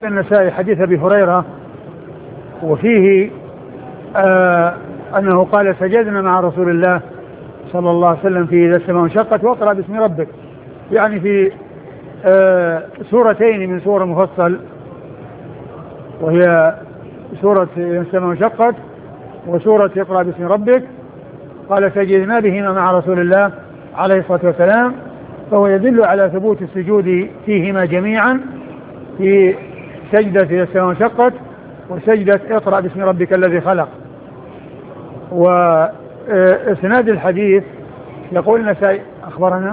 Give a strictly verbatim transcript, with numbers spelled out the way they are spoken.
النسائي حديث أبي هريرة وفيه آه أنه قال سجدنا مع رسول الله صلى الله عليه وسلم في إذا السماء انشقت واقرأ باسم ربك، يعني في آه سورتين من سور مفصل، وهي سورة إذا السماء انشقت وسورة اقرأ باسم ربك. قال سجدنا بهما مع رسول الله عليه الصلاة والسلام، فهو يدل على ثبوت السجود فيهما جميعا، في سجدة إذا السماء انشقت وسجدة اقرأ باسم ربك الذي خلق. وإسناد الحديث يقول النسائي أخبرنا